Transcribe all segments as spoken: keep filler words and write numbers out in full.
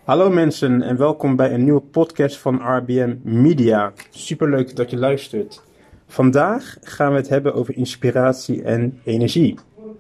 Hallo mensen en welkom bij een nieuwe podcast van R B M Media. Superleuk dat je luistert. Vandaag gaan we het hebben over inspiratie en energie.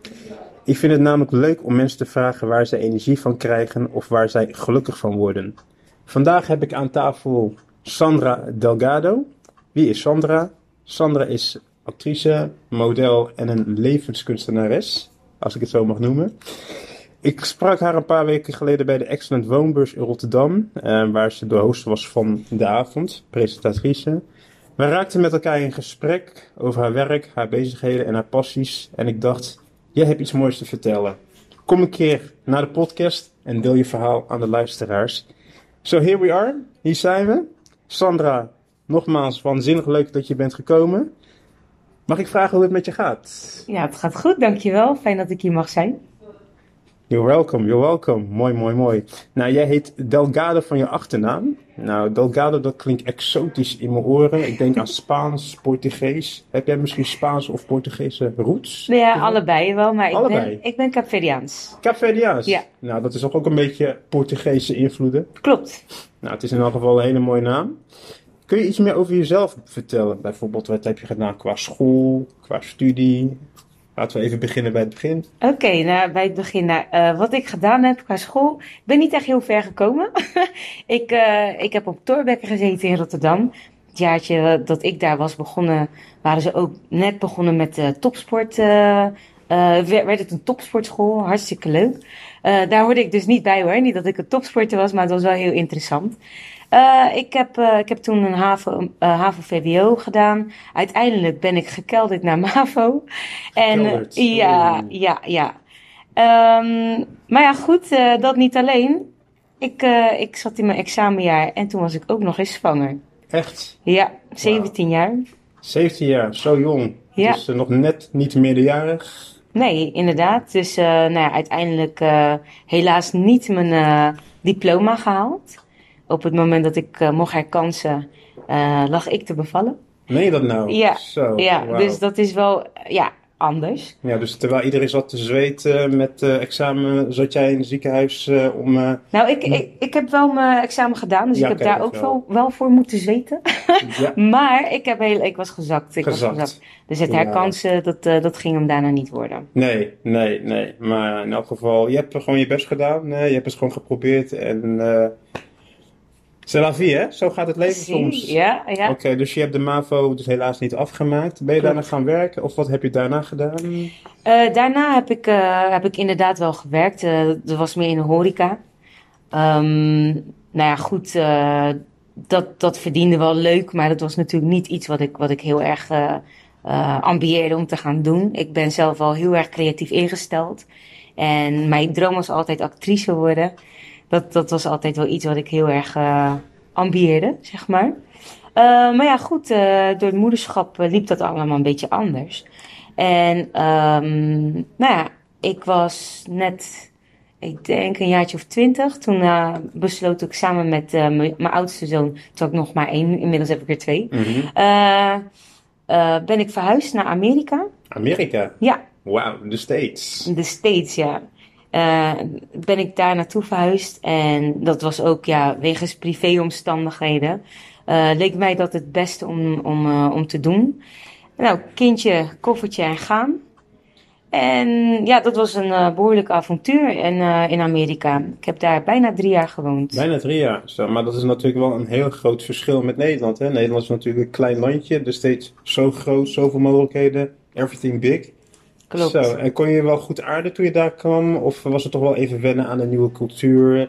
Ik vind het namelijk leuk om mensen te vragen waar zij energie van krijgen of waar zij gelukkig van worden. Vandaag heb ik aan tafel Sandra Delgado. Wie is Sandra? Sandra is actrice, model en een levenskunstenares, als ik het zo mag noemen. Ik sprak haar een paar weken geleden bij de Excellent Woonbeurs in Rotterdam, eh, waar ze de host was van de avond, presentatrice. We raakten met elkaar in gesprek over haar werk, haar bezigheden en haar passies. En ik dacht, jij hebt iets moois te vertellen. Kom een keer naar de podcast en deel je verhaal aan de luisteraars. So here we are, hier zijn we. Sandra, nogmaals waanzinnig leuk dat je bent gekomen. Mag ik vragen hoe het met je gaat? Ja, het gaat goed, dankjewel. Fijn dat ik hier mag zijn. You're welcome, you're welcome. Mooi, mooi, mooi. Nou, jij heet Delgado van je achternaam. Nou, Delgado, dat klinkt exotisch in mijn oren. Ik denk aan Spaans, Portugees. Heb jij misschien Spaans of Portugese roots? Ja, allebei wel, maar ik allebei. ben, ik ben Kaapverdiaans. Kaapverdiaans? Ja. Nou, dat is toch ook een beetje Portugese invloeden? Klopt. Nou, het is in elk geval een hele mooie naam. Kun je iets meer over jezelf vertellen? Bijvoorbeeld, wat heb je gedaan qua school, qua studie? Laten we even beginnen bij het begin. Oké, okay, nou, bij het begin. Nou, uh, wat ik gedaan heb qua school. Ik ben niet echt heel ver gekomen. ik, uh, ik heb op Thorbecke gezeten in Rotterdam. Het jaartje dat ik daar was begonnen, waren ze ook net begonnen met uh, topsport. Uh, uh, werd het een topsportschool, hartstikke leuk. Uh, daar hoorde ik dus niet bij hoor. Niet dat ik een topsporter was, maar het was wel heel interessant. Uh, ik, heb, uh, ik heb toen een HAVO, uh, HAVO-V W O gedaan. Uiteindelijk ben ik gekelderd naar MAVO. En uh, ja, ja, ja. Um, maar ja, goed, uh, dat niet alleen. Ik, uh, ik zat in mijn examenjaar en toen was ik ook nog eens zwanger. Echt? Ja, zeventien wow. jaar. zeventien jaar, zo jong. Ja. Dus uh, nog net niet meerderjarig. Nee, inderdaad. Dus uh, nou ja, uiteindelijk uh, helaas niet mijn uh, diploma gehaald. Op het moment dat ik uh, mocht herkansen, uh, lag ik te bevallen. Meen je dat nou? Ja, Zo, ja wow. Dus dat is wel ja, anders. Ja, dus terwijl iedereen zat te zweten met uh, examen, zat jij in het ziekenhuis uh, om... Uh, nou, ik, ik, ik heb wel mijn examen gedaan, dus ja, ik heb kijk, daar ook wel. wel, wel voor moeten zweten. Ja. Maar ik, heb heel, ik was gezakt. Ik gezakt. Was gezakt. Dus het herkansen, ja. dat, uh, dat ging hem daarna niet worden. Nee, nee, nee. Maar in elk geval, je hebt gewoon je best gedaan. Nee, je hebt het gewoon geprobeerd en... Uh, C'est la vie, hè? Zo gaat het leven Zie, soms. Ja, ja. Oké, okay, dus je hebt de MAVO dus helaas niet afgemaakt. Ben je Klopt. daarna gaan werken of wat heb je daarna gedaan? Uh, daarna heb ik, uh, heb ik inderdaad wel gewerkt. Uh, dat was meer in de horeca. Um, nou ja, goed, uh, dat, dat verdiende wel leuk, maar dat was natuurlijk niet iets wat ik, wat ik heel erg uh, uh, ambieerde om te gaan doen. Ik ben zelf wel heel erg creatief ingesteld. En mijn droom was altijd actrice worden. Dat, dat was altijd wel iets wat ik heel erg uh, ambieerde, zeg maar. Uh, maar ja, goed, uh, door het moederschap uh, liep dat allemaal een beetje anders. En um, nou ja, ik was net, ik denk een jaartje of twintig. Toen uh, besloot ik samen met uh, mijn oudste zoon, toen had ik nog maar één, inmiddels heb ik er twee. Mm-hmm. Uh, uh, ben ik verhuisd naar Amerika. Amerika? Ja. Wauw, de States. De States, ja. Uh, ben ik daar naartoe verhuisd en dat was ook ja, wegens privéomstandigheden. Uh, leek mij dat het beste om, om, uh, om te doen. Nou, kindje, koffertje en gaan. En ja, dat was een uh, behoorlijk avontuur in, uh, in Amerika. Ik heb daar bijna drie jaar gewoond. Bijna drie jaar, zo. Maar dat is natuurlijk wel een heel groot verschil met Nederland. Hè? Nederland is natuurlijk een klein landje, dus steeds zo groot, zoveel mogelijkheden, everything big. Klopt. Zo, en kon je wel goed aarden toen je daar kwam? Of was het toch wel even wennen aan de nieuwe cultuur?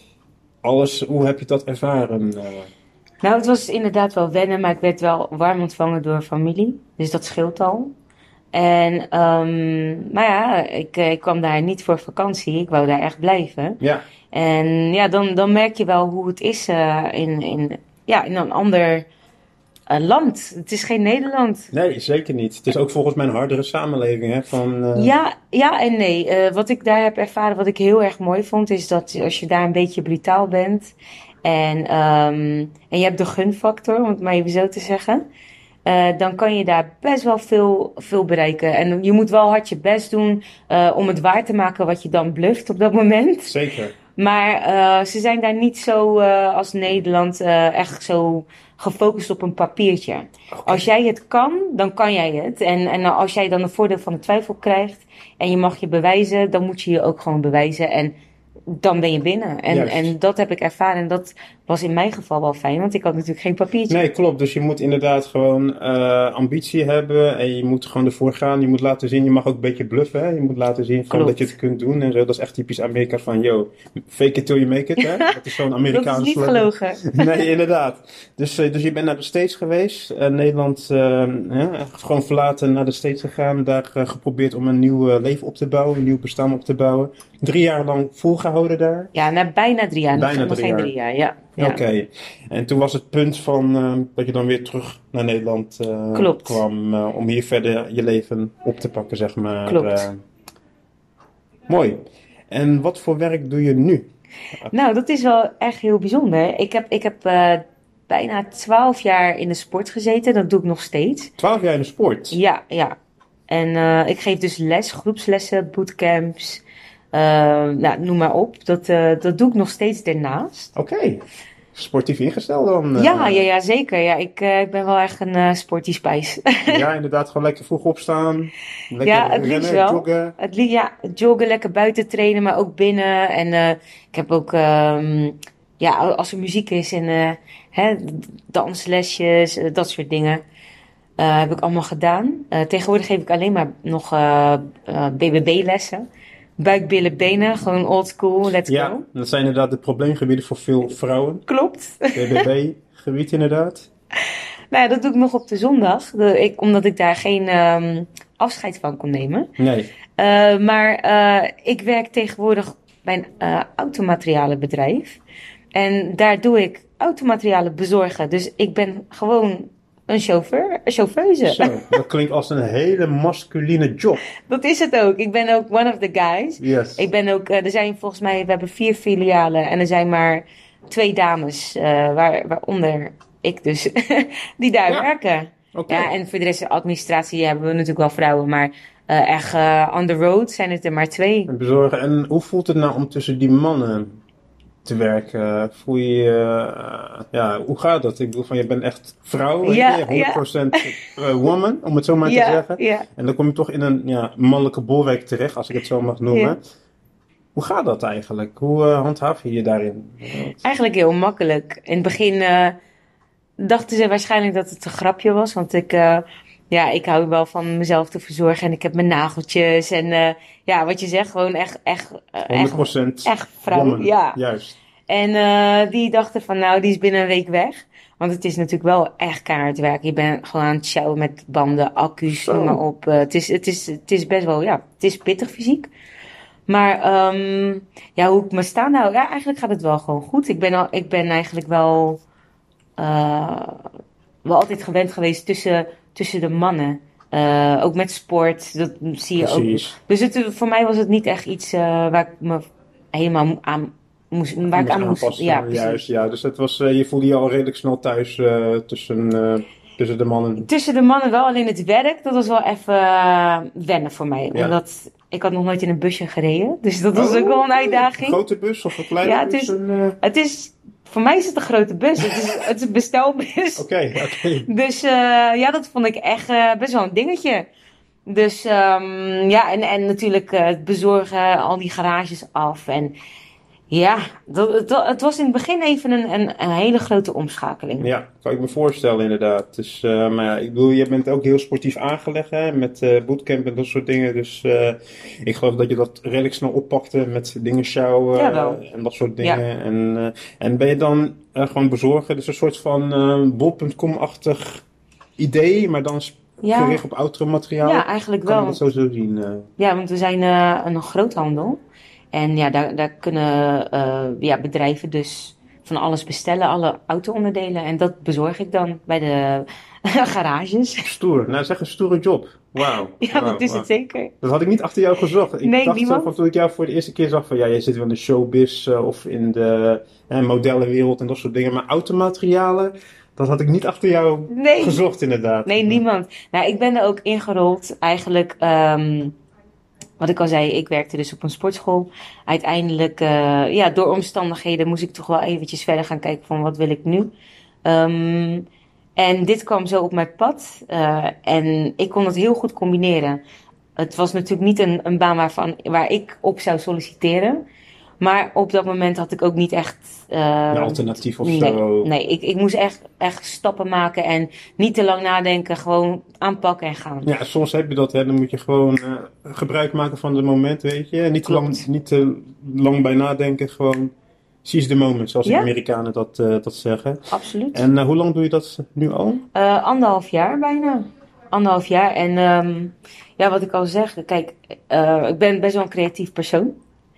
Alles, hoe heb je dat ervaren? Nou, het was inderdaad wel wennen, maar ik werd wel warm ontvangen door familie. Dus dat scheelt al. En, um, maar ja, ik, ik kwam daar niet voor vakantie. Ik wou daar echt blijven. Ja. En ja, dan, dan merk je wel hoe het is uh, in, in, ja, in een ander... Uh, land. Het is geen Nederland. Nee, zeker niet. Het is ook volgens mij een hardere samenleving. Hè, van, uh... ja, ja en nee. Uh, wat ik daar heb ervaren, wat ik heel erg mooi vond, is dat als je daar een beetje brutaal bent en, um, en je hebt de gunfactor, om het maar even zo te zeggen, uh, dan kan je daar best wel veel, veel bereiken. En je moet wel hard je best doen uh, om het waar te maken wat je dan bluft op dat moment. Zeker. Maar uh, ze zijn daar niet zo uh, als Nederland uh, echt zo gefocust op een papiertje. Okay. Als jij het kan, dan kan jij het. En, en als jij dan een voordeel van de twijfel krijgt en je mag je bewijzen, dan moet je je ook gewoon bewijzen. En dan ben je binnen. En, en dat heb ik ervaren. En dat was in mijn geval wel fijn. Want ik had natuurlijk geen papiertje. Nee, klopt. Dus je moet inderdaad gewoon uh, ambitie hebben. En je moet gewoon ervoor gaan. Je moet laten zien. Je mag ook een beetje bluffen. Hè? Je moet laten zien van dat je het kunt doen. En zo. Dat is echt typisch Amerika van, yo, fake it till you make it. Hè? Dat is zo'n Amerikaanse Dat is niet gelogen. Nee, inderdaad. Dus, uh, dus je bent naar de States geweest. Uh, Nederland uh, ja, gewoon verlaten naar de States gegaan. Daar uh, geprobeerd om een nieuw uh, leven op te bouwen. Een nieuw bestaan op te bouwen. Drie jaar lang volgehouden daar. Ja, na bijna drie jaar. Bijna nog drie geen jaar. drie jaar, ja. ja. Oké. Okay. En toen was het punt van uh, dat je dan weer terug naar Nederland uh, kwam. Uh, om hier verder je leven op te pakken, zeg maar. Klopt. Uh, mooi. En wat voor werk doe je nu? Nou, dat is wel echt heel bijzonder. Ik heb, ik heb uh, bijna twaalf jaar in de sport gezeten. Dat doe ik nog steeds. Twaalf jaar in de sport? Ja, ja. En uh, ik geef dus les, groepslessen, bootcamps. Uh, nou, noem maar op. Dat, uh, dat doe ik nog steeds daarnaast. Oké. Okay. Sportief ingesteld dan? Uh... Ja, ja, ja, zeker. Ja, ik, uh, ik ben wel echt een uh, sporty spijs. Ja, inderdaad. Gewoon lekker vroeg opstaan. Lekker ja, het rennen, wel. joggen. Het li- ja, joggen, lekker buiten trainen, maar ook binnen. En uh, ik heb ook, um, ja, als er muziek is en uh, hè, danslesjes, uh, dat soort dingen. Uh, heb ik allemaal gedaan. Uh, tegenwoordig geef ik alleen maar nog uh, uh, B B B-lessen. Buik, billen, benen. Gewoon old school. Let's ja, go. Dat zijn inderdaad de probleemgebieden voor veel vrouwen. Klopt. B B B-gebied inderdaad. Nou ja, dat doe ik nog op de zondag. De, ik, omdat ik daar geen um, afscheid van kon nemen. Nee. Uh, maar uh, ik werk tegenwoordig bij een uh, automaterialenbedrijf. En daar doe ik automaterialen bezorgen. Dus ik ben gewoon een chauffeur, een chauffeuse. Zo, dat klinkt als een hele masculine job. Dat is het ook. Ik ben ook one of the guys. Yes. Ik ben ook, uh, er zijn volgens mij, we hebben vier filialen en er zijn maar twee dames, uh, waar, waaronder ik dus, die daar ja. werken. Okay. Ja, en voor de rest de administratie hebben we natuurlijk wel vrouwen, maar uh, echt uh, on the road zijn het er maar twee. En bezorgen. En hoe voelt het nou om tussen die mannen te werken? Voel je, uh, ja, hoe gaat dat? Ik bedoel van, je bent echt vrouw, ja, je, honderd procent ja. woman, om het zo maar ja, te zeggen. Ja. En dan kom je toch in een ja, mannelijke bolwerk terecht, als ik het zo mag noemen. Ja. Hoe gaat dat eigenlijk? Hoe uh, handhaaf je je daarin? Eigenlijk heel makkelijk. In het begin uh, dachten ze waarschijnlijk dat het een grapje was, want ik... Uh, Ja, ik hou wel van mezelf te verzorgen en ik heb mijn nageltjes en uh, ja, wat je zegt, gewoon echt, echt, uh, honderd procent echt, echt vrouw. Woman. Ja, juist. En uh, die dachten van, nou, die is binnen een week weg. Want het is natuurlijk wel echt keihard werk. Je bent gewoon aan het sjouwen met banden, accu's, noem maar op. Uh, het, is, het, is, het is best wel, ja, het is pittig fysiek. Maar um, ja, hoe ik me sta nou, ja, eigenlijk gaat het wel gewoon goed. Ik ben, al, ik ben eigenlijk wel, uh, wel altijd gewend geweest tussen... tussen de mannen. Uh, ook met sport, dat zie je Precies. ook. Dus het, voor mij was het niet echt iets uh, waar ik me helemaal aan moest, waar moest ik aan moest. Ja, juist, ja. Dus het was, uh, je voelde je al redelijk snel thuis uh, tussen, uh, tussen de mannen. Tussen de mannen wel, alleen het werk, dat was wel even uh, wennen voor mij. Ja. Omdat ik had nog nooit in een busje gereden, dus dat was oh, ook wel een uitdaging. Een grote bus of een kleine ja, bus? Het is, en, uh... het is voor mij is het een grote bus. Het is, het is een bestelbus. Oké, okay, oké. Okay. Dus uh, ja, dat vond ik echt uh, best wel een dingetje. Dus um, ja, en, en natuurlijk uh, het bezorgen, al die garages af. En ja, dat, dat, het was in het begin even een, een, een hele grote omschakeling. Ja, kan ik me voorstellen inderdaad. Dus, uh, maar ja, ik bedoel, je bent ook heel sportief aangelegd hè, met uh, bootcamp en dat soort dingen. Dus uh, ik geloof dat je dat redelijk snel oppakte met dingen sjouwen ja, uh, en dat soort dingen. Ja. En, uh, en ben je dan uh, gewoon bezorgen? Dus een soort van uh, bol punt com-achtig idee, maar dan ja. gericht op automateriaal? Ja, eigenlijk kan wel. Kan je dat zo zo zien? Uh? Ja, want we zijn uh, een groothandel. En ja, daar, daar kunnen uh, ja, bedrijven dus van alles bestellen, alle auto-onderdelen. En dat bezorg ik dan bij de garages. Stoer. Nou, zeg een stoere job. Wauw. Ja, wow, dat is wow. het zeker. Dat had ik niet achter jou gezocht. Ik nee, dacht niemand? zo van toen ik jou voor de eerste keer zag van ja, jij zit wel in de showbiz uh, of in de uh, modellenwereld en dat soort dingen. Maar automaterialen, dat had ik niet achter jou nee. gezocht inderdaad. Nee, niemand. Nou, ik ben er ook ingerold eigenlijk... Um, wat ik al zei, ik werkte dus op een sportschool. Uiteindelijk, uh, ja, door omstandigheden moest ik toch wel eventjes verder gaan kijken van wat wil ik nu. Um, en dit kwam zo op mijn pad. Uh, en ik kon het heel goed combineren. Het was natuurlijk niet een, een baan waarvan, waar ik op zou solliciteren. Maar op dat moment had ik ook niet echt... Uh, een alternatief of nee, zo? Nee, ik, ik moest echt, echt stappen maken en niet te lang nadenken. Gewoon aanpakken en gaan. Ja, soms heb je dat. Hè. Dan moet je gewoon uh, gebruik maken van het moment, weet je. Niet te lang, niet te lang bij nadenken. Gewoon seize the moment, zoals ja? de Amerikanen dat, uh, dat zeggen. Absoluut. En uh, hoe lang doe je dat nu al? Uh, anderhalf jaar bijna. Anderhalf jaar. En um, ja, wat ik al zeg. Kijk, uh, ik ben best wel een creatief persoon.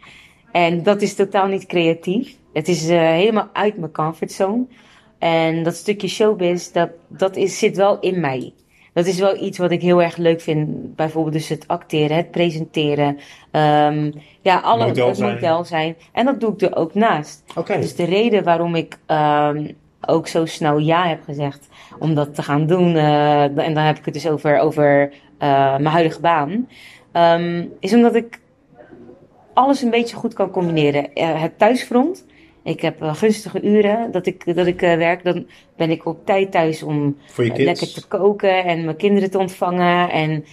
En dat is totaal niet creatief. Het is uh, helemaal uit mijn comfortzone. En dat stukje showbiz, dat, dat is, zit wel in mij. Dat is wel iets wat ik heel erg leuk vind. Bijvoorbeeld dus het acteren, het presenteren. Um, ja, alle, model het zijn. model zijn. En dat doe ik er ook naast. Okay. Dus de reden waarom ik um, ook zo snel ja heb gezegd om dat te gaan doen. Uh, en dan heb ik het dus over, over uh, mijn huidige baan. Um, is omdat ik alles een beetje goed kan combineren. Uh, het thuisfront. Ik heb uh, gunstige uren dat ik, dat ik uh, werk. Dan ben ik op tijd thuis om uh, lekker te koken en mijn kinderen te ontvangen. En uh,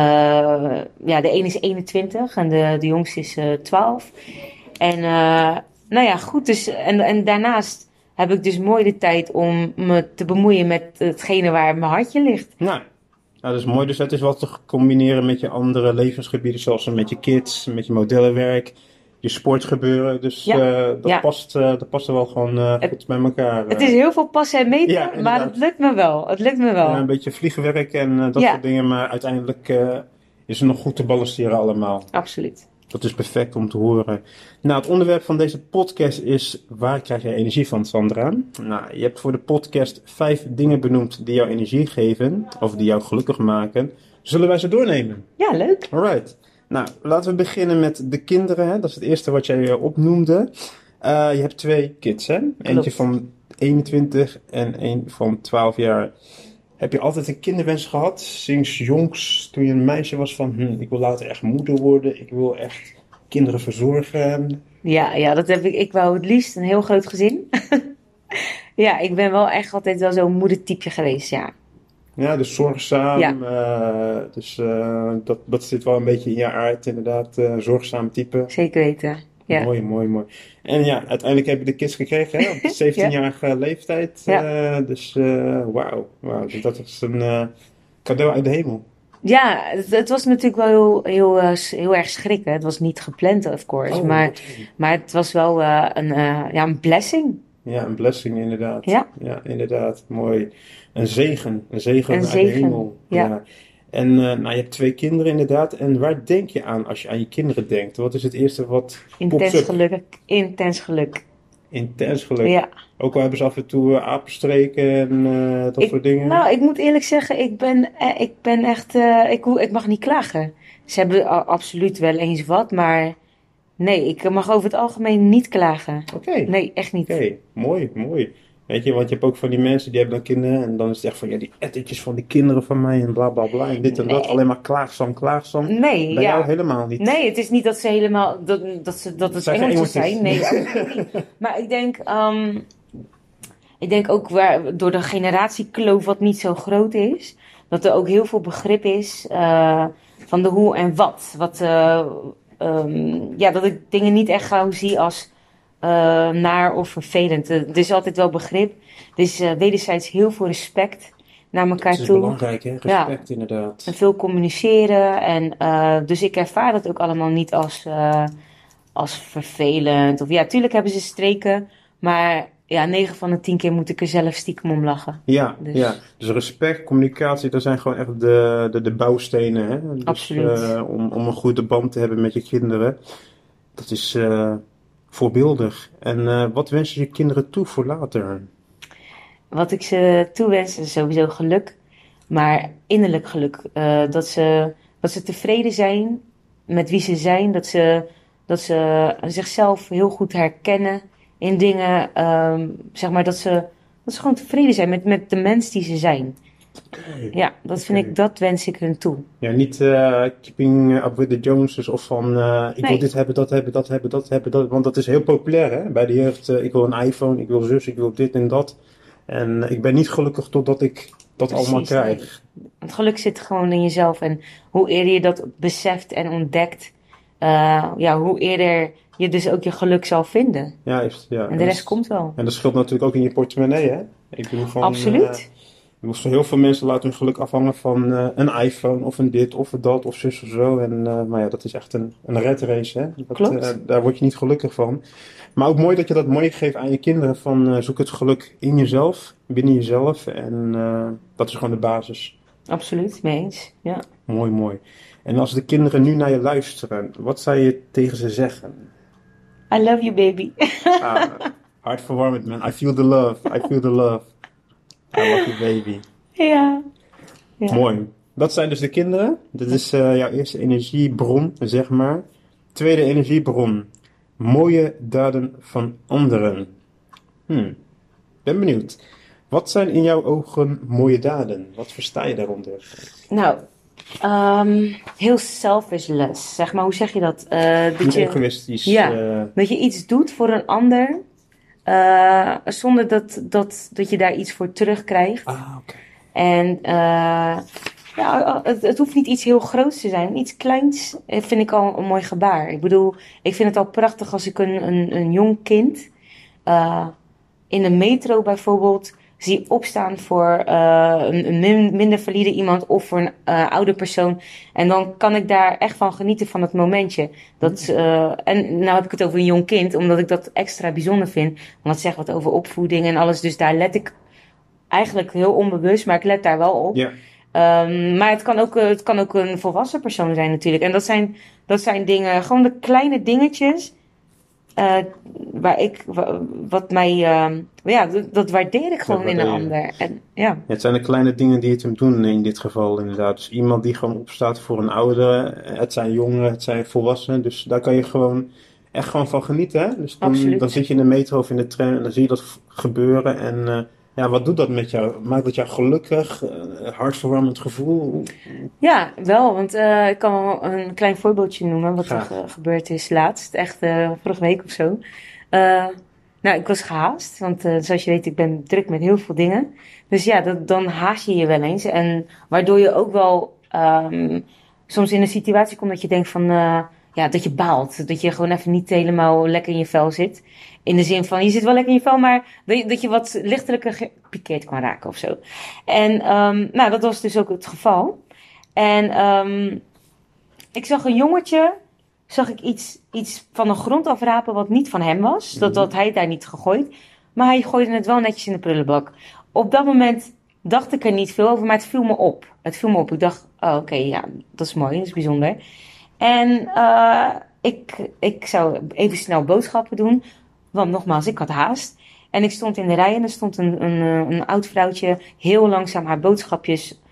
ja, de ene is eenentwintig en de, de jongste is uh, twaalf. En uh, nou ja, goed. Dus, en, en daarnaast heb ik dus mooi de tijd om me te bemoeien met hetgene waar mijn hartje ligt. Nou, nou, dat is mooi. Dus dat is wat te combineren met je andere levensgebieden, zoals met je kids, met je modellenwerk, je sportgebeuren. Dus ja, uh, dat, ja. past, uh, dat past er wel gewoon uh, het, goed bij elkaar. Uh. Het is heel veel passen en meten, ja, maar het lukt me wel. Het lukt me wel. Ja, een beetje vliegenwerk en uh, dat ja. soort dingen, maar uiteindelijk uh, is het nog goed te balanceren allemaal. Absoluut. Dat is perfect om te horen. Nou, het onderwerp van deze podcast is: waar krijg je energie van, Sandra? Nou, je hebt voor de podcast vijf dingen benoemd die jou energie geven, of die jou gelukkig maken. Zullen wij ze doornemen? Ja, leuk. Alright. Nou, laten we beginnen met de kinderen. Hè? Dat is het eerste wat jij opnoemde. Uh, je hebt twee kids, hè? Klopt. Eentje van eenentwintig en een van twaalf jaar. Heb je altijd een kinderwens gehad, sinds jongs, toen je een meisje was van, hm, ik wil later echt moeder worden, ik wil echt kinderen verzorgen? Ja, ja, dat heb ik. Ik wou het liefst een heel groot gezin. Ja, ik ben wel echt altijd wel zo'n moedertype geweest, ja. Ja, dus zorgzaam. Ja. Uh, dus uh, dat, dat zit wel een beetje in je aard, inderdaad, uh, zorgzaam type. Zeker weten. Ja. Mooi, mooi, mooi. En ja, uiteindelijk heb je de kids gekregen, hè, op zeventienjarige ja. leeftijd. Ja. Uh, dus uh, wauw, wow, dat is een uh, cadeau uit de hemel. Ja, het, het was natuurlijk wel heel, heel, uh, heel erg schrikken. Het was niet gepland, of course. Oh, maar, maar het was wel uh, een, uh, ja, een blessing. Ja, een blessing inderdaad. Ja, ja inderdaad. Mooi. Een zegen. Een zegen een uit zegen. de hemel. Ja. ja. En uh, nou, je hebt twee kinderen inderdaad. En waar denk je aan als je aan je kinderen denkt? Wat is het eerste wat Intens geluk. Intens geluk. Intens geluk. Ja. Ook al hebben ze af en toe uh, apenstreken en uh, dat ik, soort dingen. Nou, ik moet eerlijk zeggen, ik ben, eh, ik ben echt... Uh, ik, ik mag niet klagen. Ze hebben uh, absoluut wel eens wat, maar... Nee, ik mag over het algemeen niet klagen. Oké. Okay. Nee, echt niet. Oké, okay. mooi, mooi. Weet je, want je hebt ook van die mensen die hebben dan kinderen en dan is het echt van, ja, die ettertjes van die kinderen van mij en bla bla bla en dit en nee. dat. Alleen maar klaagzam, klaagzam. Nee, Bij ja. jou helemaal niet. Nee, het is niet dat ze helemaal, dat, dat, ze, dat het Engeltjes zijn. Nee, niet. Maar ik denk, um, ik denk ook waar, door de generatiekloof wat niet zo groot is, dat er ook heel veel begrip is uh, van de hoe en wat. Wat, uh, um, ja, dat ik dingen niet echt gauw zie als Uh, naar of vervelend. Er is altijd wel begrip. Er is uh, wederzijds heel veel respect naar elkaar toe. Dat is toe. belangrijk, hè? Respect ja. inderdaad. En veel communiceren. En, uh, dus ik ervaar dat ook allemaal niet als, uh, als vervelend. Of ja, tuurlijk hebben ze streken. Maar ja, negen van de tien keer moet ik er zelf stiekem om lachen. Ja, dus, ja. dus respect, communicatie, dat zijn gewoon echt de, de, de bouwstenen. Hè? Dus, absoluut. Uh, om, om een goede band te hebben met je kinderen. Dat is... Uh, voorbeeldig. En uh, wat wens je je kinderen toe voor later? Wat ik ze toewens is sowieso geluk. Maar innerlijk geluk. Uh, dat, ze, dat ze tevreden zijn met wie ze zijn. Dat ze, dat ze zichzelf heel goed herkennen in dingen. Um, zeg maar dat ze, dat ze gewoon tevreden zijn met, met de mens die ze zijn. Ja, dat vind Oké. ik, dat wens ik hun toe. Ja, niet eh, keeping up with the Joneses of van eh, ik wil Nee, dit hebben, dat hebben, dat hebben, dat hebben, dat, want dat is heel populair hè, bij de jeugd. Eh, ik wil een iPhone, ik wil zus, ik wil dit en dat. En ik ben niet gelukkig totdat ik dat allemaal precies. Nee. krijg. Het geluk zit gewoon in jezelf. En hoe eerder je dat beseft en ontdekt, uh, ja, hoe eerder je dus ook je geluk zal vinden. Juist, ja. En En de dat, rest komt wel. en dat scheelt natuurlijk ook in je portemonnee hè. Ik bedoel van, Absoluut. uh, heel veel mensen laten hun geluk afhangen van uh, een iPhone of een dit of een dat of zus of zo. En uh, maar ja, dat is echt een, een red race hè. Dat, Klopt. Uh, daar word je niet gelukkig van. Maar ook mooi dat je dat mooi geeft aan je kinderen van uh, zoek het geluk in jezelf, binnen jezelf. En uh, dat is gewoon de basis. Absoluut, mee eens. Ja. Mooi, mooi. En als de kinderen nu naar je luisteren, wat zou je tegen ze zeggen? I love you, baby. Ah, hartverwarmend man. I feel the love. I feel the love. I love you baby. Ja. Ja. Mooi. Dat zijn dus de kinderen. Dit is uh, jouw eerste energiebron, zeg maar. Tweede energiebron. Mooie daden van anderen. Hmm. Ben benieuwd. Wat zijn in jouw ogen mooie daden? Wat versta je daaronder? Nou, um, heel selfless, zeg maar. Hoe zeg je dat? Uh, dat Niet je, egoïstisch. Ja, uh, dat je iets doet voor een ander, uh, zonder dat, dat, dat je daar iets voor terugkrijgt. Ah, oké. En uh, ja, het, het hoeft niet iets heel groots te zijn. Iets kleins vind ik al een mooi gebaar. Ik bedoel, ik vind het al prachtig als ik een, een, een jong kind uh, in de metro bijvoorbeeld zie opstaan voor uh, een, een min, minder valide iemand of voor een uh, oude persoon. En dan kan ik daar echt van genieten van het momentje. Dat, uh, en nou heb ik het over een jong kind, omdat ik dat extra bijzonder vind. Want dat zegt wat over opvoeding en alles. Dus daar let ik eigenlijk heel onbewust, maar ik let daar wel op. Ja. Um, maar het kan, ook, het kan ook een volwassen persoon zijn natuurlijk. En dat zijn, dat zijn dingen, gewoon de kleine dingetjes. Uh, waar ik, wat mij, uh, ja, dat, dat waardeer ik gewoon in een ander. En, ja. Ja, het zijn de kleine dingen die het hem doen in dit geval inderdaad. Dus iemand die gewoon opstaat voor een oudere. Het zijn jongeren, het zijn volwassenen. Dus daar kan je gewoon echt gewoon van genieten. Hè? Dus dan, dan zit je in de metro of in de tram en dan zie je dat gebeuren. En uh, ja, wat doet dat met jou? Maakt dat jou gelukkig? Uh, hartverwarmend gevoel? Ja, wel. Want uh, ik kan wel een klein voorbeeldje noemen wat Graag. er uh, gebeurd is laatst. Echt uh, vorige week of zo. Uh, nou, ik was gehaast. Want uh, zoals je weet, ik ben druk met heel veel dingen. Dus ja, dat, dan haast je je wel eens. En waardoor je ook wel um, soms in een situatie komt dat je denkt van... Uh, ja, dat je baalt. Dat je gewoon even niet helemaal lekker in je vel zit. In de zin van, je zit wel lekker in je vel, maar dat je, dat je wat lichtelijker gepikeerd kan raken of zo. En um, nou, dat was dus ook het geval. En um, ik zag een jongetje, zag ik iets, iets van de grond afrapen wat niet van hem was. Dat had hij daar niet gegooid. Maar hij gooide het wel netjes in de prullenbak. Op dat moment dacht ik er niet veel over, maar het viel me op. Het viel me op. Ik dacht, oh, oké, okay, ja, dat is mooi, dat is bijzonder. En uh, ik, ik zou even snel boodschappen doen. Want nogmaals, ik had haast. En ik stond in de rij en er stond een, een, een oud vrouwtje heel langzaam haar boodschapjes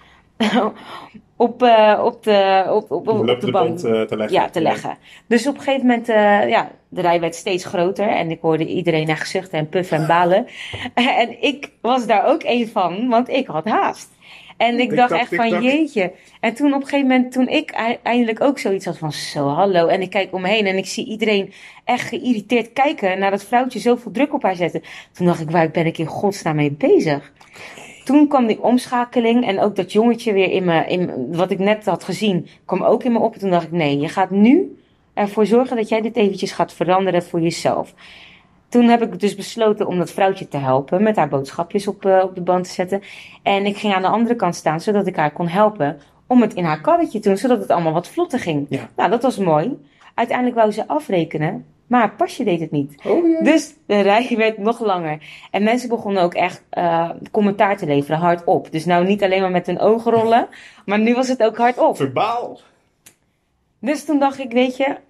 op, uh, op, de, op, op, op, op de band uh, te leggen. Ja, te leggen. Dus op een gegeven moment, uh, ja, de rij werd steeds groter. En ik hoorde iedereen naar gezuchten en puffen en balen. En ik was daar ook een van, want ik had haast. En ik dacht echt van jeetje. En toen op een gegeven moment, toen ik eindelijk ook zoiets had van zo hallo. En ik kijk om me heen en ik zie iedereen echt geïrriteerd kijken naar dat vrouwtje zoveel druk op haar zetten. Toen dacht ik, waar ben ik in godsnaam mee bezig? Toen kwam die omschakeling en ook dat jongetje weer in me, in, wat ik net had gezien, kwam ook in me op. En toen dacht ik, nee, je gaat nu ervoor zorgen dat jij dit eventjes gaat veranderen voor jezelf. Toen heb ik dus besloten om dat vrouwtje te helpen met haar boodschapjes op, uh, op de band te zetten. En ik ging aan de andere kant staan, zodat ik haar kon helpen om het in haar karretje te doen, zodat het allemaal wat vlotter ging. Ja. Nou, dat was mooi. Uiteindelijk wou ze afrekenen, maar haar pasje deed het niet. Oh, ja. Dus de rij werd nog langer. En mensen begonnen ook echt uh, commentaar te leveren, hardop. Dus nou niet alleen maar met hun ogen rollen, maar nu was het ook hardop. Verbaal. Dus toen dacht ik, weet je...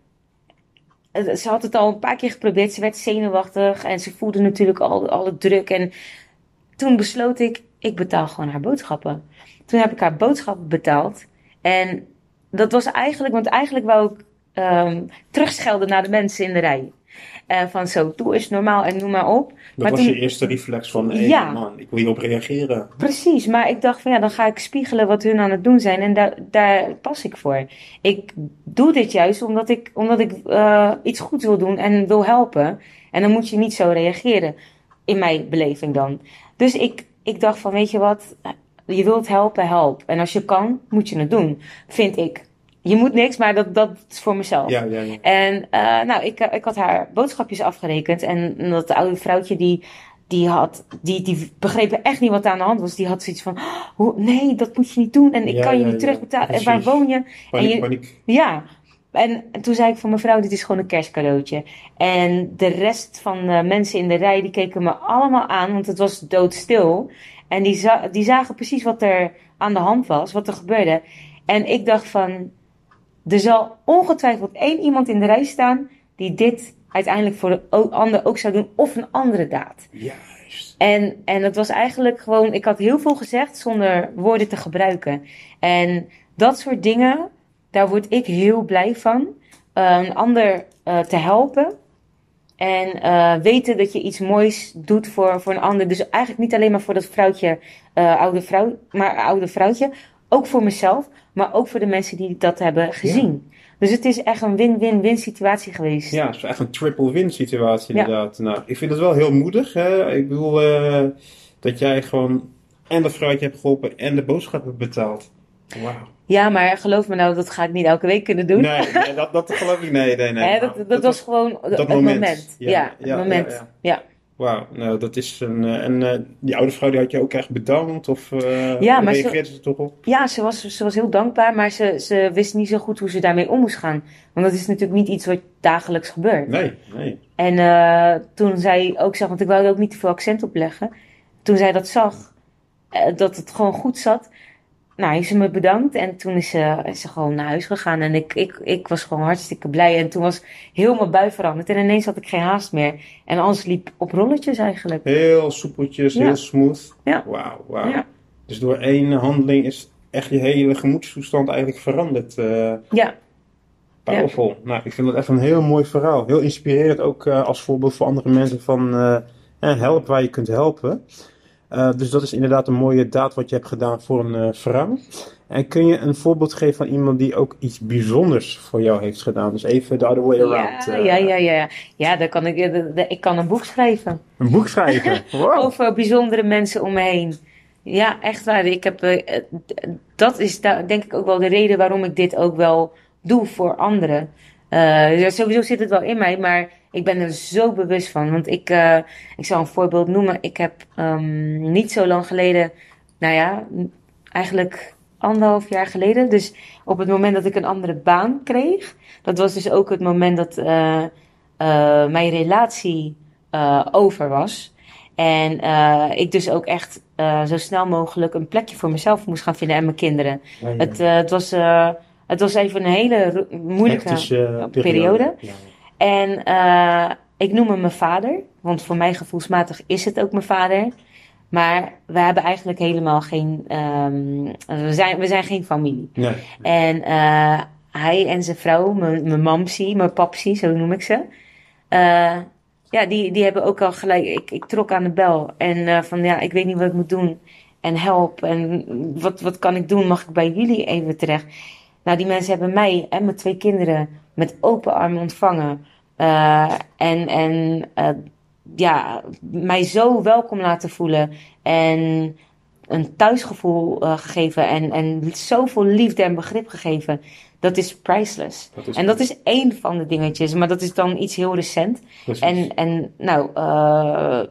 Ze had het al een paar keer geprobeerd. Ze werd zenuwachtig en ze voelde natuurlijk al, al het druk. En toen besloot ik, ik betaal gewoon haar boodschappen. Toen heb ik haar boodschappen betaald. En dat was eigenlijk, want eigenlijk wou ik um, terugschelden naar de mensen in de rij. Uh, van zo, doe eens normaal en noem maar op. Dat maar was toen, je eerste reflex van, hé hey, ja, man, ik wil hierop reageren. Precies, maar ik dacht van ja, dan ga ik spiegelen wat hun aan het doen zijn en daar, daar pas ik voor. Ik doe dit juist omdat ik, omdat ik uh, iets goeds wil doen en wil helpen. En dan moet je niet zo reageren, in mijn beleving dan. Dus ik, ik dacht van weet je wat, je wilt helpen, help. En als je kan, moet je het doen, vind ik. Je moet niks, maar dat, dat is voor mezelf. Ja, ja, ja. En uh, nou, ik, ik had haar boodschapjes afgerekend. En dat oude vrouwtje die, die had, die, die begreep echt niet wat er aan de hand was. Die had zoiets van, oh, nee, dat moet je niet doen. En ik ja, kan je ja, niet ja, terugbetalen. precies. En waar woon je? Paniek, en je, paniek. Ja. En, en toen zei ik van mevrouw, dit is gewoon een kerstcadeautje. En de rest van de mensen in de rij, die keken me allemaal aan. Want het was doodstil. En die, za- die zagen precies wat er aan de hand was. Wat er gebeurde. En ik dacht van, er zal ongetwijfeld één iemand in de rij staan die dit uiteindelijk voor de ander ook zou doen of een andere daad. Juist. En, en het was eigenlijk gewoon, ik had heel veel gezegd zonder woorden te gebruiken. En dat soort dingen, daar word ik heel blij van. Uh, een ander uh, te helpen. En uh, weten dat je iets moois doet voor, voor een ander. Dus eigenlijk niet alleen maar voor dat vrouwtje, uh, oude vrouw, maar oude vrouwtje. Ook voor mezelf, maar ook voor de mensen die dat hebben gezien. Ja. Dus het is echt een win-win-win situatie geweest. Ja, het is echt een triple win situatie inderdaad. Ja. Nou, ik vind het wel heel moedig. Hè? Ik bedoel uh, dat jij gewoon en dat vrouwtje hebt geholpen en de boodschap hebt betaald. Wauw. Ja, maar geloof me nou, dat ga ik niet elke week kunnen doen. Nee, nee dat, dat geloof ik nee, nee, nee. Hè, dat, dat, dat was gewoon dat het moment. moment. Ja, ja, het ja, moment. Ja, ja. ja. Wauw, nou dat is een... Uh, en uh, die oude vrouw die had je ook echt bedankt? Of uh, ja, maar reageerde ze, ze toch op? Ja, ze was, ze was heel dankbaar, maar ze, ze wist niet zo goed hoe ze daarmee om moest gaan. Want dat is natuurlijk niet iets wat dagelijks gebeurt. Nee, nee. En uh, toen zij ook zag, want ik wou er ook niet te veel accent op leggen. Toen zij dat zag, uh, dat het gewoon goed zat... Nou, heeft ze me bedankt en toen is ze, is ze gewoon naar huis gegaan. En ik, ik, ik was gewoon hartstikke blij. En toen was heel mijn bui veranderd. En ineens had ik geen haast meer. En alles liep op rolletjes eigenlijk. Heel soepeltjes, ja. Heel smooth. Ja. Wauw, wauw. Ja. Dus door één handeling is echt je hele gemoedstoestand eigenlijk veranderd. Uh, ja. Powerful. Ja. Nou, ik vind dat echt een heel mooi verhaal. Heel inspirerend ook uh, als voorbeeld voor andere mensen van uh, help waar je kunt helpen. Uh, dus dat is inderdaad een mooie daad wat je hebt gedaan voor een uh, vrouw. En kun je een voorbeeld geven van iemand die ook iets bijzonders voor jou heeft gedaan? Dus even the other way around. Ja, uh, ja, ja, ja. Ja, dan kan ik, de, de, ik kan een boek schrijven. Een boek schrijven? Wow. Over bijzondere mensen om me heen. Ja, echt waar. Ik heb, uh, dat is da- denk ik ook wel de reden waarom ik dit ook wel doe voor anderen. Uh, sowieso zit het wel in mij, maar ik ben er zo bewust van. Want ik, uh, ik zal een voorbeeld noemen. Ik heb um, niet zo lang geleden, nou ja, eigenlijk anderhalf jaar geleden. Dus op het moment dat ik een andere baan kreeg. Dat was dus ook het moment dat uh, uh, mijn relatie uh, over was. En uh, ik dus ook echt uh, zo snel mogelijk een plekje voor mezelf moest gaan vinden en mijn kinderen. Ja, ja. Het, uh, het was... Uh, Het was even een hele moeilijke Hectische periode. periode. Ja. En uh, ik noem hem mijn vader. Want voor mij gevoelsmatig is het ook mijn vader. Maar we hebben eigenlijk helemaal geen... Um, we, zijn, we zijn geen familie. Nee. En uh, hij en zijn vrouw, mijn, mijn mamsie, mijn papsie, zo noem ik ze. Uh, ja, die, die hebben ook al gelijk... Ik, ik trok aan de bel. En uh, van ja, ik weet niet wat ik moet doen. En help. En wat, wat kan ik doen? Mag ik bij jullie even terecht? Nou, die mensen hebben mij en mijn twee kinderen met open armen ontvangen. Uh, en en uh, ja, mij zo welkom laten voelen. En een thuisgevoel uh, gegeven. En, en zoveel liefde en begrip gegeven. Dat is priceless. Dat is en dat is één van de dingetjes. Maar dat is dan iets heel recent. Precies. En, en nou, uh,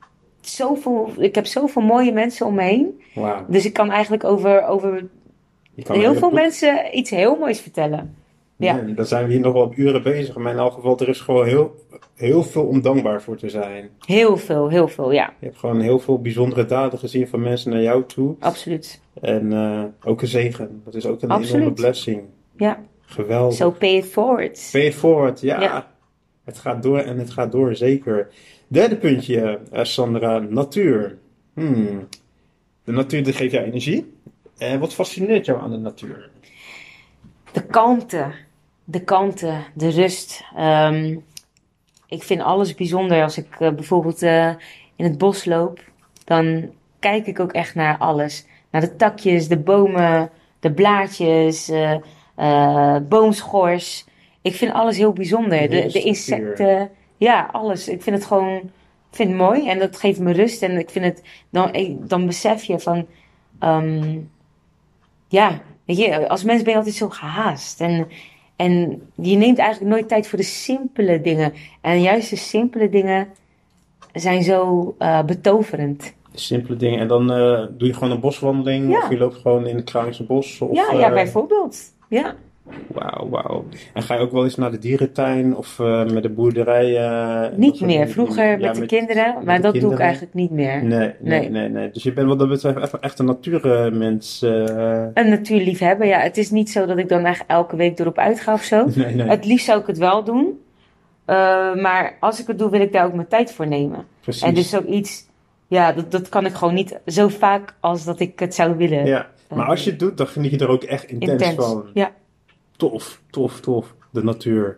zoveel, ik heb zoveel mooie mensen om me heen. Wow. Dus ik kan eigenlijk over... over heel veel boek... mensen iets heel moois vertellen. Ja. Ja, dan zijn we hier nog wel op uren bezig. Maar in elk geval, er is gewoon heel, heel veel om dankbaar voor te zijn. Heel veel, heel veel, ja. Je hebt gewoon heel veel bijzondere daden gezien van mensen naar jou toe. Absoluut. En uh, ook een zegen. Dat is ook een Absoluut. enorme blessing. Ja. Geweldig. So pay it forward. Pay it forward, ja. ja. Het gaat door en het gaat door, zeker. Derde puntje, Sandra, natuur. Hmm. De natuur die geeft jou energie. En wat fascineert jou aan de natuur? De kalmte. De kalmte, de rust. Um, ik vind alles bijzonder. Als ik uh, bijvoorbeeld uh, in het bos loop, dan kijk ik ook echt naar alles. Naar de takjes, de bomen, de blaadjes, uh, uh, boomschors. Ik vind alles heel bijzonder. De, de insecten, ja, alles. Ik vind het gewoon, ik vind het mooi en dat geeft me rust. En ik vind het, dan, dan besef je van, um, ja, weet je, als mens ben je altijd zo gehaast. En, en je neemt eigenlijk nooit tijd voor de simpele dingen. En juist de simpele dingen zijn zo uh, betoverend. Simpele dingen. En dan uh, doe je gewoon een boswandeling? Ja. Of je loopt gewoon in het Kralingse bos? Of, ja, ja, bijvoorbeeld. Ja. Wauw, wauw. En ga je ook wel eens naar de dierentuin of uh, met de boerderij? Uh, niet meer. Vroeger ja, met de met, kinderen, maar dat kinderen. doe ik eigenlijk niet meer. Nee, nee, nee. nee, nee. Dus je bent wat dat betreft echt een natuurmens. Uh... Een natuurliefhebber, ja. Het is niet zo dat ik dan echt elke week erop uitga of zo. Nee, nee. Het liefst zou ik het wel doen. Uh, maar als ik het doe, wil ik daar ook mijn tijd voor nemen. Precies. En dus zoiets, ja, dat, dat kan ik gewoon niet zo vaak als dat ik het zou willen. Ja, maar als je het doet, dan geniet je er ook echt intens, intens. van. Ja. Tof, tof, tof. De natuur.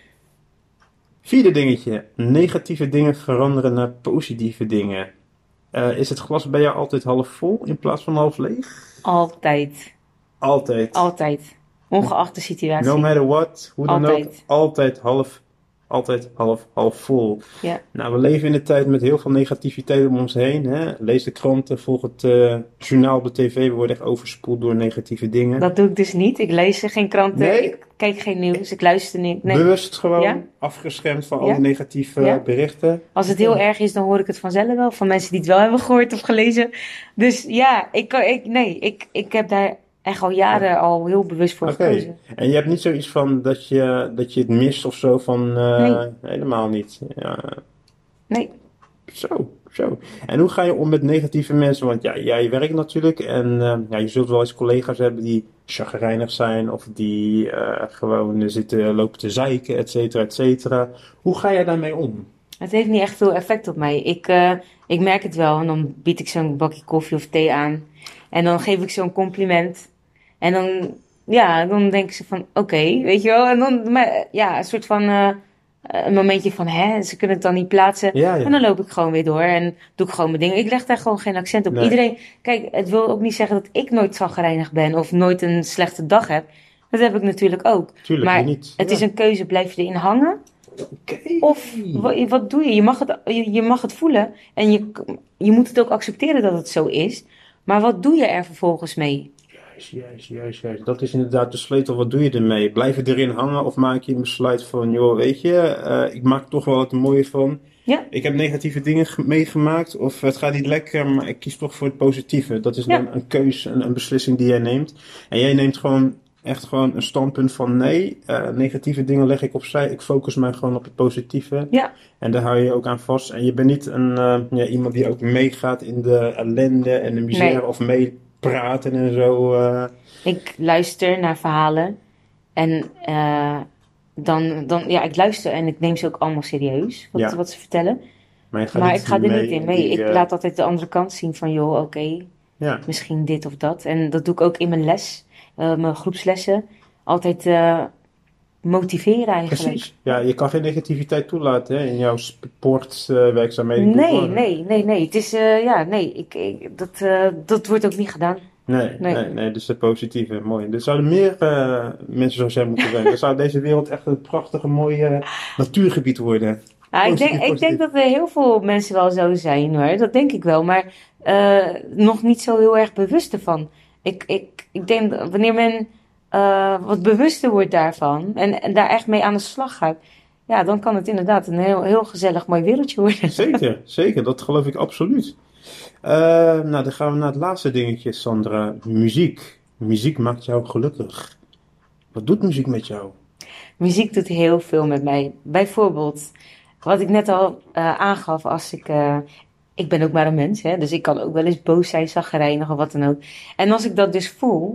Vierde dingetje. Negatieve dingen veranderen naar positieve dingen. Uh, is het glas bij jou altijd half vol in plaats van half leeg? Altijd. Altijd? Altijd. Ongeacht de situatie. No matter what. Hoe dan altijd. ook. Altijd half Altijd half, half vol. Ja. Nou, we leven in een tijd met heel veel negativiteit om ons heen. Hè? Lees de kranten, volg het uh, journaal op de tv. We worden echt overspoeld door negatieve dingen. Dat doe ik dus niet. Ik lees geen kranten, nee? Ik kijk geen nieuws, ik luister niet. Nee. Bewust gewoon ja? afgeschermd van ja? alle negatieve ja? berichten. Als het heel erg is, dan hoor ik het vanzelf wel. Van mensen die het wel hebben gehoord of gelezen. Dus ja, ik, ik, nee, ik, ik heb daar echt al jaren ja. al heel bewust voor okay. gekozen. En je hebt niet zoiets van dat je, dat je het mist of zo van... Uh, nee. Helemaal niet. Ja. Nee. Zo, zo. En hoe ga je om met negatieve mensen? Want ja, jij werkt natuurlijk en uh, ja, je zult wel eens collega's hebben die chagrijnig zijn of die uh, gewoon zitten lopen te zeiken, et cetera, et cetera. Hoe ga jij daarmee om? Het heeft niet echt veel effect op mij. Ik, uh, ik merk het wel en dan bied ik zo'n bakje koffie of thee aan. En dan geef ik zo'n compliment. En dan, ja, dan denken ze van, oké, okay, weet je wel. En dan, maar, ja, een soort van, uh, een momentje van, hè, ze kunnen het dan niet plaatsen. Ja, ja. En dan loop ik gewoon weer door en doe ik gewoon mijn dingen. Ik leg daar gewoon geen accent op. Nee. Iedereen, kijk, het wil ook niet zeggen dat ik nooit chagrijnig ben of nooit een slechte dag heb. Dat heb ik natuurlijk ook. Tuurlijk maar niet. Het ja. is een keuze, blijf je erin hangen? Okay. Of wat, wat doe je? Je mag, het, je, je mag het voelen en je, je moet het ook accepteren dat het zo is. Maar wat doe je er vervolgens mee? Juist, juist, juist, juist. Dat is inderdaad de sleutel. Wat doe je ermee? Blijf je erin hangen of maak je een besluit van, joh, weet je, uh, ik maak toch wel wat mooie van. Ja. Ik heb negatieve dingen ge- meegemaakt of het gaat niet lekker, maar ik kies toch voor het positieve. Dat is ja. dan een keuze, een, een beslissing die jij neemt. En jij neemt gewoon echt gewoon een standpunt van nee, uh, negatieve dingen leg ik opzij. Ik focus mij gewoon op het positieve. Ja. En daar hou je je ook aan vast. En je bent niet een, uh, ja, iemand die ook meegaat in de ellende en de misère nee. of meepraten en zo. Uh. Ik luister naar verhalen en uh, dan, dan, ja, ik luister en ik neem ze ook allemaal serieus, wat, ja. wat ze vertellen. Maar, je maar ik ga er niet in mee. Die, ik uh... laat altijd de andere kant zien van, joh, oké, okay, ja. misschien dit of dat. En dat doe ik ook in mijn les, uh, mijn groepslessen. Altijd uh, motiveren eigenlijk. Precies. Ja, je kan geen negativiteit toelaten hè, in jouw sportwerkzaamheden. Uh, nee, nee, nee, nee. Het is, uh, ja, nee, ik, ik, dat, uh, dat wordt ook niet gedaan. Nee, nee, nee, nee, dus het positieve, mooi. Er zouden meer uh, mensen zoals jij moeten zijn. Dan zou deze wereld echt een prachtige, mooie uh, natuurgebied worden. Ja, ik, denk, ik denk dat er heel veel mensen wel zo zijn hoor, dat denk ik wel. Maar uh, nog niet zo heel erg bewust ervan. Ik, ik, ik denk dat wanneer men uh, wat bewuster wordt daarvan en, en daar echt mee aan de slag gaat, ja, dan kan het inderdaad een heel, heel gezellig mooi wereldje worden. Zeker, zeker, dat geloof ik absoluut. Uh, nou, dan gaan we naar het laatste dingetje, Sandra. Muziek. Muziek maakt jou gelukkig. Wat doet muziek met jou? Muziek doet heel veel met mij. Bijvoorbeeld, wat ik net al uh, aangaf, als ik... Uh, ik ben ook maar een mens, hè, dus ik kan ook wel eens boos zijn, chagrijnig of wat dan ook. En als ik dat dus voel,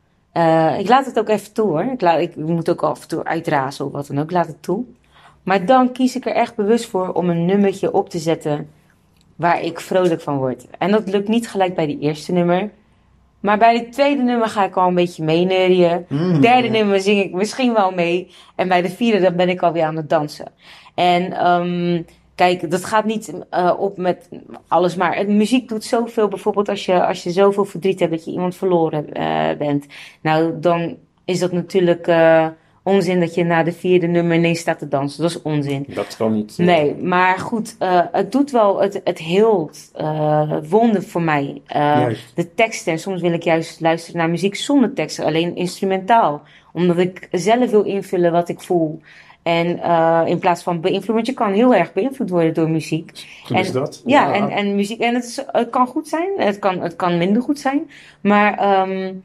uh, ik laat het ook even toe hoor. Ik, laat, ik moet ook af en toe uitrazen of wat dan ook, ik laat het toe. Maar dan kies ik er echt bewust voor om een nummertje op te zetten waar ik vrolijk van word. En dat lukt niet gelijk bij die eerste nummer. Maar bij het tweede nummer ga ik al een beetje meeneurien. Mm, Derde ja. nummer zing ik misschien wel mee. En bij de vierde dan ben ik alweer aan het dansen. En um, kijk, dat gaat niet uh, op met alles. Maar het, muziek doet zoveel. Bijvoorbeeld als je, als je zoveel verdriet hebt dat je iemand verloren uh, bent. Nou, dan is dat natuurlijk uh, onzin dat je na de vierde nummer ineens staat te dansen. Dat is onzin. Dat kan niet. Uh... Nee, maar goed, uh, het doet wel, het, het heelt uh, het wonder voor mij. Uh, de teksten, en soms wil ik juist luisteren naar muziek zonder teksten, alleen instrumentaal. Omdat ik zelf wil invullen wat ik voel. En uh, in plaats van beïnvloed, want je kan heel erg beïnvloed worden door muziek. Hoe is dat? Ja, ja. En, en muziek, en het, is, het kan goed zijn, het kan, het kan minder goed zijn. Maar um,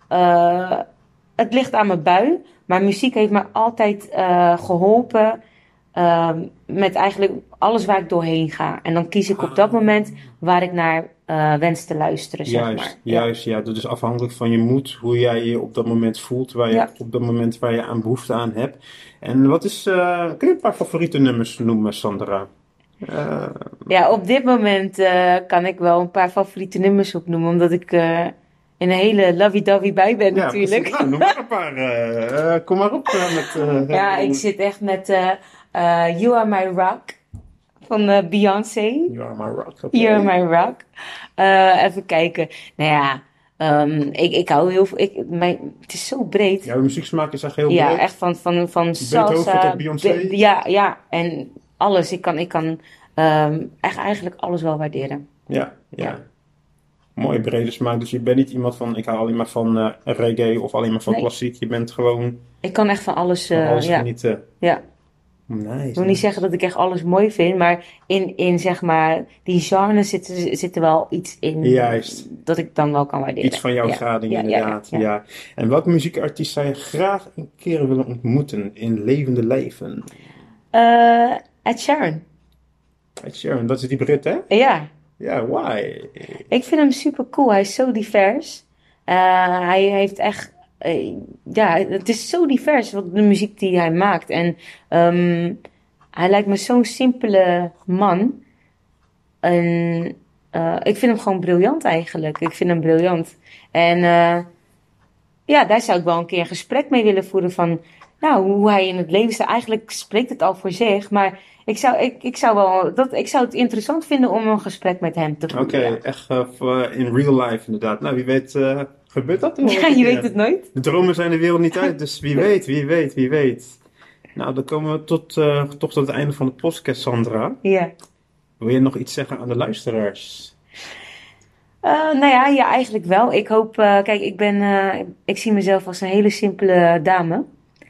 uh, het ligt aan mijn bui. Maar muziek heeft me altijd uh, geholpen uh, met eigenlijk alles waar ik doorheen ga. En dan kies ik op dat moment waar ik naar uh, wens te luisteren, zeg juist, maar. Juist, ja. Dat is afhankelijk van je moed, hoe jij je op dat moment voelt, waar je, ja. op dat moment waar je aan behoefte aan hebt. En wat is, uh, kun je een paar favoriete nummers noemen, Sandra? Uh, ja, op dit moment uh, kan ik wel een paar favoriete nummers opnoemen, omdat ik uh, in een hele lovey-dovey bij ben ja, natuurlijk. Nou, noem maar een paar. Uh, uh, kom maar op. Uh, met, uh, ja, ik zit echt met uh, uh, You Are My Rock van uh, Beyoncé. You Are My Rock. Okay. You Are My Rock. Uh, even kijken. Nou ja, um, ik, ik hou heel veel. Ik, mijn, het is zo breed. Jouw muzieksmaak is echt heel ja, breed. Ja, echt van, van, van salsa. Tot Beyoncé. Be, ja, ja, en alles. Ik kan, ik kan um, echt eigenlijk alles wel waarderen. Ja, ja. ja. Mooie brede smaak. Dus je bent niet iemand van, ik hou alleen maar van uh, reggae of alleen maar van nee. klassiek. Je bent gewoon... Ik kan echt van alles, uh, van alles ja. genieten. Ja. Nice. Ik wil niet zeggen dat ik echt alles mooi vind, maar in, in zeg maar, die genres zit, zit er wel iets in. Juist. Dat ik dan wel kan waarderen. Iets van jouw ja. gading, ja, inderdaad. Ja, ja, ja. Ja. En welke muziekartiest zou je graag een keer willen ontmoeten in levende leven? Uh, Ed Sheeran. Ed Sheeran, dat is die Brit, hè? Ja. Ja, why? Ik vind hem super cool. Hij is zo divers. Uh, hij heeft echt... Uh, ja, het is zo divers, wat de muziek die hij maakt. En um, hij lijkt me zo'n simpele man. En uh, ik vind hem gewoon briljant eigenlijk. Ik vind hem briljant. En uh, ja, daar zou ik wel een keer een gesprek mee willen voeren van... Nou, hoe hij in het leven staat. Eigenlijk spreekt het al voor zich, maar... Ik zou, ik, ik, zou wel, dat, ik zou het interessant vinden om een gesprek met hem te voeren. Oké, okay, ja. echt uh, in real life inderdaad. Nou, wie weet uh, gebeurt dat nog? Ja, je weet het nooit. De dromen zijn de wereld niet uit, dus wie weet, wie weet, wie weet. Nou, dan komen we tot, uh, toch tot het einde van de podcast, Sandra. Ja. Wil je nog iets zeggen aan de luisteraars? Uh, nou ja, ja, eigenlijk wel. Ik hoop, uh, kijk, ik ben, uh, ik zie mezelf als een hele simpele dame.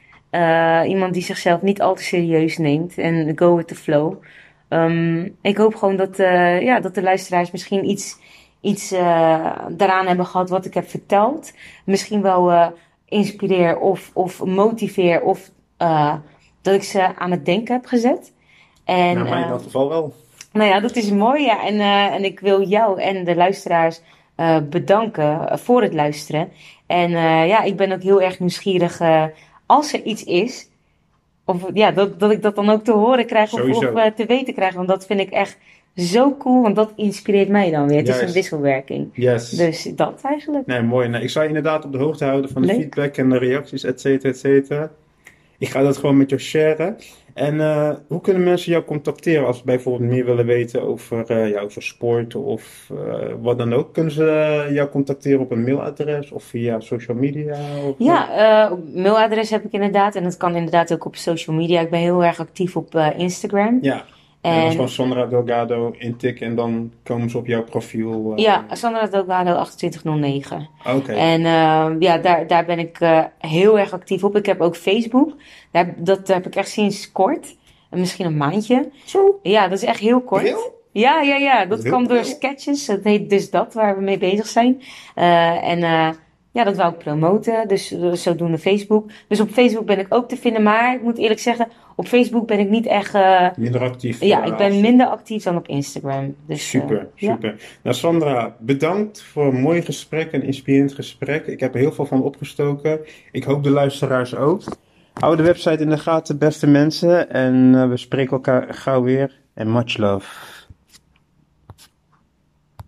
Uh, iemand die zichzelf niet al te serieus neemt en go with the flow. Um, ik hoop gewoon dat, uh, ja, dat de luisteraars misschien iets, iets uh, daaraan hebben gehad wat ik heb verteld. Misschien wel uh, inspireer of, of motiveer of uh, dat ik ze aan het denken heb gezet. En, nou, maar in dat geval wel. Nou ja, dat is mooi. Ja. En, uh, en ik wil jou en de luisteraars uh, bedanken voor het luisteren. En uh, ja, ik ben ook heel erg nieuwsgierig... Uh, als er iets is, of ja, dat, dat ik dat dan ook te horen krijg of, of uh, te weten krijg. Want dat vind ik echt zo cool, want dat inspireert mij dan weer. Het Juist. is een wisselwerking. Yes. Dus dat eigenlijk. Nee, mooi. Nee, ik zou je inderdaad op de hoogte houden van de Leuk. feedback en de reacties, et cetera, et cetera. Ik ga dat gewoon met jou sharen. En uh, hoe kunnen mensen jou contacteren als ze bijvoorbeeld meer willen weten over, uh, ja, over sport of uh, wat dan ook? Kunnen ze uh, jou contacteren op een mailadres of via social media? Of ja, uh, mailadres heb ik inderdaad en dat kan inderdaad ook op social media. Ik ben heel erg actief op uh, Instagram. Ja. En, en dat is gewoon Sandra Delgado intikken en dan komen ze op jouw profiel. Uh... Ja, Sandra Delgado achtentwintig nul negen. Oké. Okay. En uh, ja, daar, daar ben ik uh, heel erg actief op. Ik heb ook Facebook. Daar, dat heb ik echt sinds kort. Misschien een maandje. Zo? Ja, dat is echt heel kort. Heel? Ja, ja, ja. Dat, dat kwam door heel. sketches. Dat heet Dus Dat, waar we mee bezig zijn. Uh, en... Uh, Ja, dat wou ik promoten, dus zodoende Facebook. Dus op Facebook ben ik ook te vinden, maar ik moet eerlijk zeggen, op Facebook ben ik niet echt... Uh, minder actief. Ja, ik ben minder actief dan op Instagram. Dus, super, uh, super. Ja. Nou Sandra, bedankt voor een mooi gesprek, een inspirerend gesprek. Ik heb er heel veel van opgestoken. Ik hoop de luisteraars ook. Hou de website in de gaten, beste mensen. En uh, we spreken elkaar gauw weer. En much love.